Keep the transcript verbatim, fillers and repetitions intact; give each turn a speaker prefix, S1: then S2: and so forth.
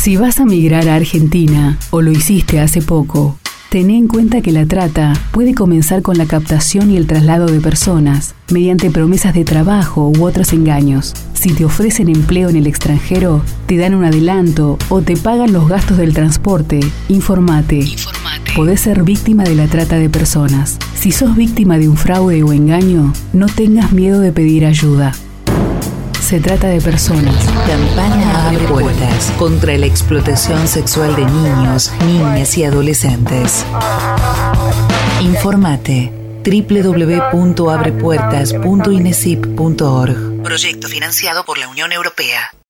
S1: Si vas a migrar a Argentina o lo hiciste hace poco, ten en cuenta que la trata puede comenzar con la captación y el traslado de personas mediante promesas de trabajo u otros engaños. Si te ofrecen empleo en el extranjero, te dan un adelanto o te pagan los gastos del transporte, informate. Informate. Podés ser víctima de la trata de personas. Si sos víctima de un fraude o engaño, no tengas miedo de pedir ayuda. Se trata de personas.
S2: Campaña Abre Puertas contra la explotación sexual de niños, niñas y adolescentes. Informate doble u doble u doble u punto abre puertas punto inesip punto org. Proyecto financiado por la Unión Europea.